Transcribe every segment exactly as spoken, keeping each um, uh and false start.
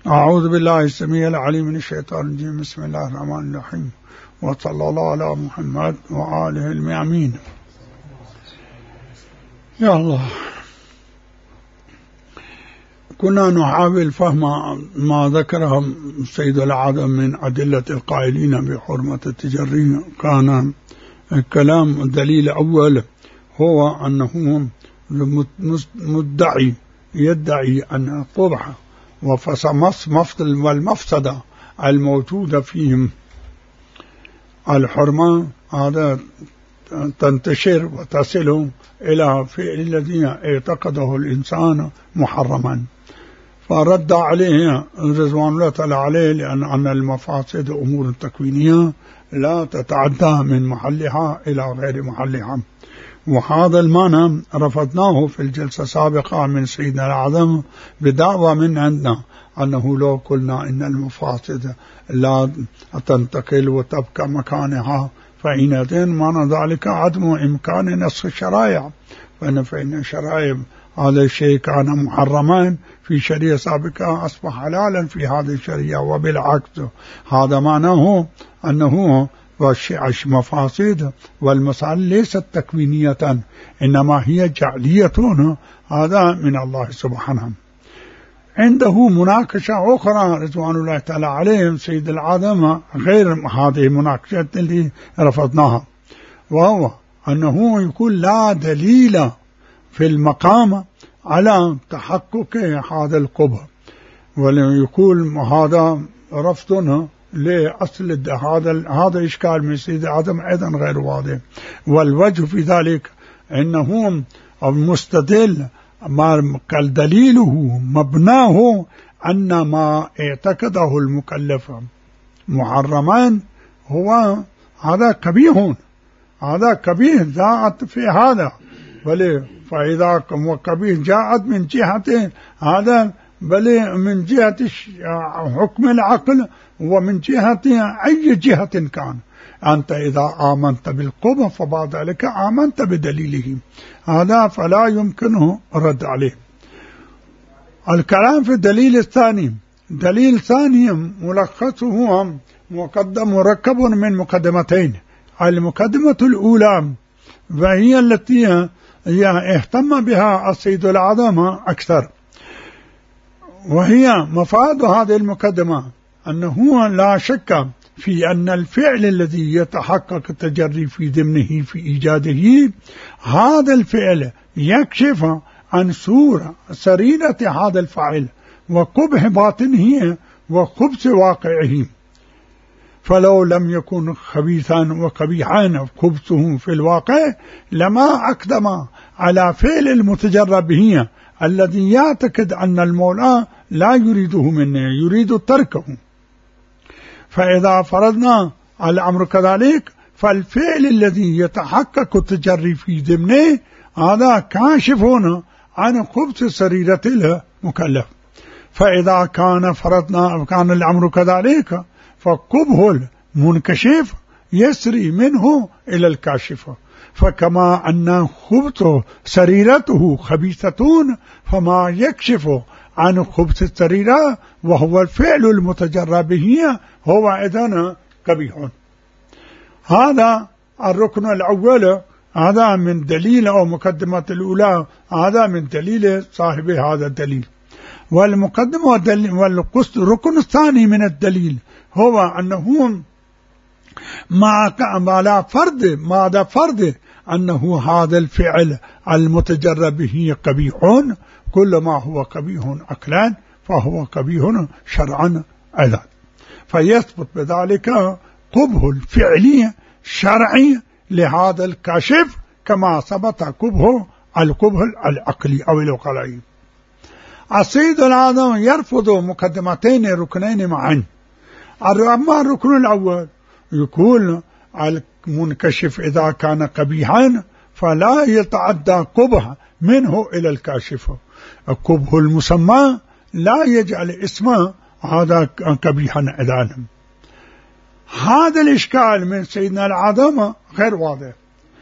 أعوذ بالله السميع العليم من الشيطان الرجيم. بسم الله الرحمن الرحيم، وصلى الله على محمد وآله الميامين. يا الله، كنا نحاول فهم ما ذكره سيد العالم من أدلة القائلين بحرمة التجري. كان الكلام الدليل الأول هو أنه مدعي يدعي أن الطبع والمفسدة الموجودة فيهم الحرمة هذا تنتشر وتصل إلى فعل الذي اعتقده الإنسان محرما، فرد عليه رضوان الله تعالى عليه لأن أن المفاسد أمور تكوينية لا تتعدى من محلها إلى غير محلها. وهذا المعنى رفضناه في الجلسة السابقة من سيدنا الأعظم بدعوى من عندنا أنه لو قلنا إن المفاسد لا تنتقل وتبقى مكانها فإن معنى ذلك عدم إمكان نسخ الشرائع، فإن فإن الشرائع هذا الشيء كان محرما في شريعة سابقة أصبح حلالا في هذه الشريعة، وبالعكس هذا معناه أنه المفاسد والمصالح ليست تكوينية إنما هي جعلية، هذا من الله سبحانه. عنده مناقشة أخرى رضوان الله تعالى عليهم سيد العالم غير هذه المناقشة اللي رفضناها، وهو أنه يقول لا دليل في المقام على تحقق هذا القبح، ويقول هذا رفضنا لأصل هذا هذا إشكال من سيد العالم أيضا غير واضح. والوجه في ذلك أنه مستدل دليله مبناه أن ما اعتقده المكلف محرمان هو هذا كبير، هذا كبير جاءت في هذا، بل فإذا كبير جاءت من جهة هذا بل من جهة حكم العقل ومن جهة أي جهة كان. أنت إذا آمنت بالقبح فبعد ذلك آمنت بدليله، هذا فلا يمكنه الرد عليه. الكلام في الدليل الثاني، دليل ثاني ملخصه مقدم مركب من مقدمتين. المقدمة الأولى وهي التي اهتم بها السيد الأعظم أكثر، وهي مفاد هذه المقدمة أنه لا شك في أن الفعل الذي يتحقق التجري في ضمنه في إيجاده، هذا الفعل يكشف عن صورة سريرة هذا الفاعل وقبح باطنه وخبث واقعه، فلو لم يكن خبيثا وقبيحا خبثه في الواقع لما أقدم على فعل المتجرب به الذي يعتقد أن المولى لا يريده منه، يريد تركه. فإذا فرضنا الأمر كذلك فالفعل الذي يتحقق التجري في ضمنه هذا كاشف عن خبث سريرة المكلف. فإذا كان فرضنا كان الأمر كذلك فقبح المنكشف يسري منه إلى الكاشف، فكما أن خبث سريرته خبيثة فما يكشف عن خبث السريرة وهو الفعل المتجرب به هو إذن قبيح. هذا الركن الأول، هذا من دليل أو مقدمة الأولى، هذا من دليل صاحب هذا الدليل. والمقدمة والركن الثاني من الدليل هو أنه ما لا فرض ماذا فرض أنه هذا الفعل المتجرب به قبيح، كل ما هو قبيح أكلا فهو قبيح شرعا أيضا، فيثبت بذلك قبح الفعلي شرعي لهذا الكاشف كما ثبت قبح القبح العقلي أو العقلي. السيد الأعظم يرفض مقدمتين ركنين معا. أما الركن الأول يقول المنكشف إذا كان قبيحا فلا يتعدى قبح منه إلى الكاشف، القبح المسمى لا يجعل اسمه هذا قبيحا إذانا. هذا الإشكال من سيدنا الأعظم غير واضح،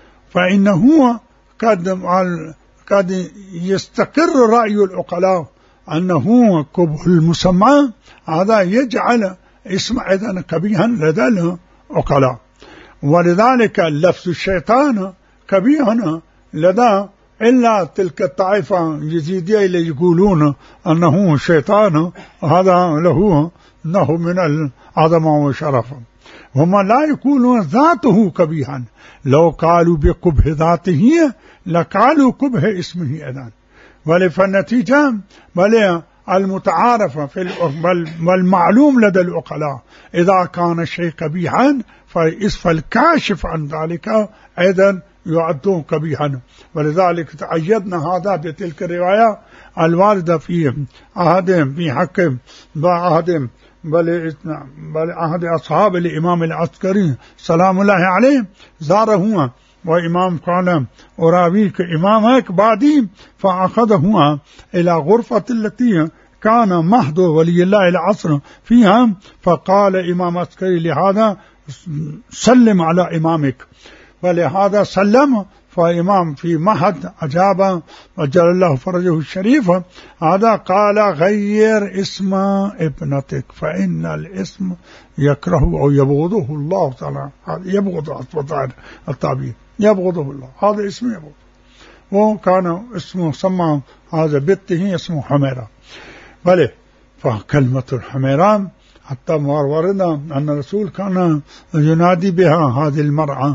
فإنه قد قد يستقر رأي العقلاء أنه قبح المسمى هذا يجعل اسم إذن قبيحا لدى العقلاء، ولذلك لفظ الشيطان قبيح لدى إلا تلك الطائفة اليزيدية اللي يقولون أنه شيطان، هذا له أنه من العظمة والشرف، هم لا يقولون ذاته قبيحا، لو قالوا بقبح ذاته لقالوا قبح اسمه أيضا. ولفالنتيجة بل المتعارف في والمعلوم لدى العقلاء إذا كان الشيء قبيحا فالكاشف عن ذلك أيضا يعد قبيحا. ولذلك تعيدنا هذا بتلك الرواية الواردة في عهد في حق بعهد بل بل عهد أصحاب الإمام العسكري سلام الله عليه، زاره وإمام قال أراويك إمامك بعدي، فأخذه إلى غرفة التي كان مهد ولي الله العصر فيها، فقال إمام عسكري لهذا سلم على إمامك، ولهذا سلم، فإمام في مهد أجاب وجل الله فرجه الشريف، هذا قال غير اسم ابنتك فإن الاسم يكره أو يبغضه الله تعالى، يبغض الطبيب يبغضه الله، هذا اسم يبغض، وكان اسمه سمى هذا بنته اسمه حميرة. بله فكلمة الحميرة حتى وردنا أن الرسول كان ينادي بها هذه المرأة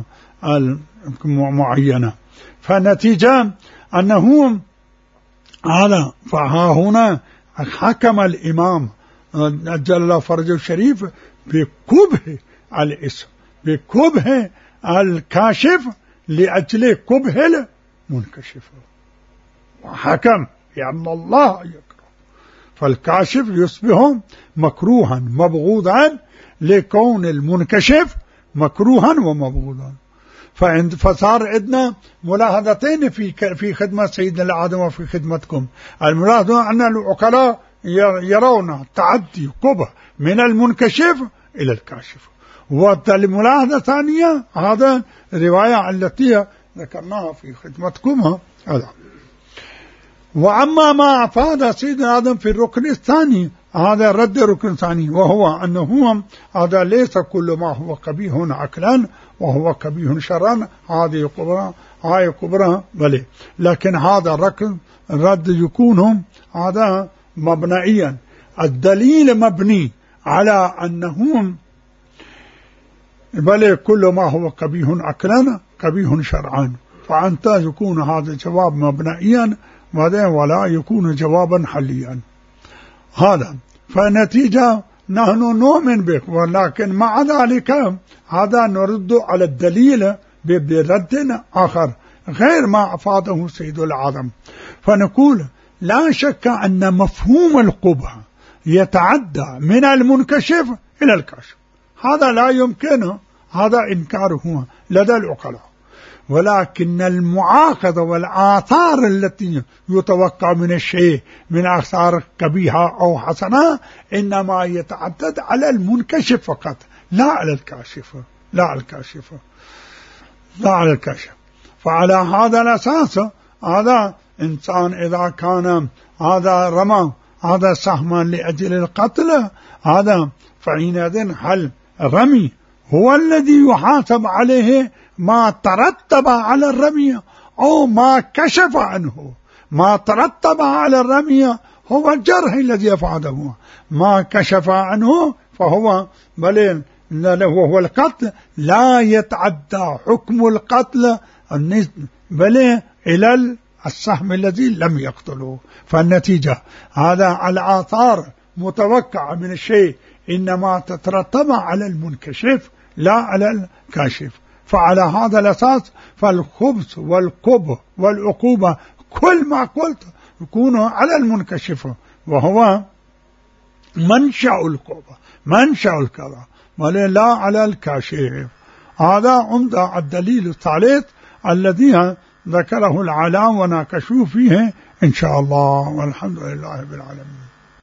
المعينة، فالنتيجة أنه هذا فها هنا حكم الإمام أجل الله فرجه الشريف بكبه الاسم، بكبه الكاشف لأجل كبه المنكشف، وحكم لأن الله يكره، فالكاشف يصبح مكروها مبغوضا لكون المنكشف مكروها ومبغوضا. فصار عندنا ملاحظتين في في خدمة سيدنا العالم وفي خدمتكم. الملاحظة أن العقلاء يرون تعدي قبح من المنكشف إلى الكاشف. والملاحظة الثانية هذا الرواية التي ذكرناها في خدمتكم هذا. وأما ما أفاد سيدنا آدم في الركن الثاني، هذا رد الركن الثاني، وهو أنه هذا ليس كل ما هو قبيح عقلا وهو قبيح شرعا، هذه كبرى هاي كبرى بلى، لكن هذا الركن الرد يكون هذا مبنيا، الدليل مبني على أنه بل كل ما هو قبيح عقلا قبيح شرعا، فأنت يكون هذا الجواب مبنيا ولا يكون جوابا حليا. هذا فالنتيجة نحن نؤمن به، ولكن مع ذلك هذا نرد على الدليل برد آخر غير ما أفاده سيد العالم، فنقول لا شك أن مفهوم القبح يتعدى من المنكشف إلى الكاشف، هذا لا يمكن هذا إنكاره لدى العقلاء، ولكن المعاقدة والآثار التي يتوقع من الشيء من آثار قبيحة أو حسنة إنما يتعدد على المنكشف فقط، لا على الكاشف، لا على الكاشف لا على الكاشف. فعلى هذا الأساس هذا إنسان إذا كان هذا رمى هذا سهما لأجل القتل، هذا فحينئذ هل رمي هو الذي يحاسب عليه ما ترتب على الرمي أو ما كشف عنه؟ ما ترتب على الرمي هو الجرح الذي يفعله، ما كشف عنه فهو بل هو القتل، لا يتعدى حكم القتل بل إلى السهم الذي لم يقتله. فالنتيجة هذا الآثار متوقعة من الشيء إنما تترتب على المنكشف لا على الكاشف. فعلى هذا الأساس فالخبث والقبح والعقوبة كل ما قلت يكون على المنكشف، وهو منشأ القبح منشأ الكذا لا على الكاشف. هذا عمدة الدليل الثالث الذي ذكره العلام وناقشوا فيه إن شاء الله، والحمد لله رب العالمين.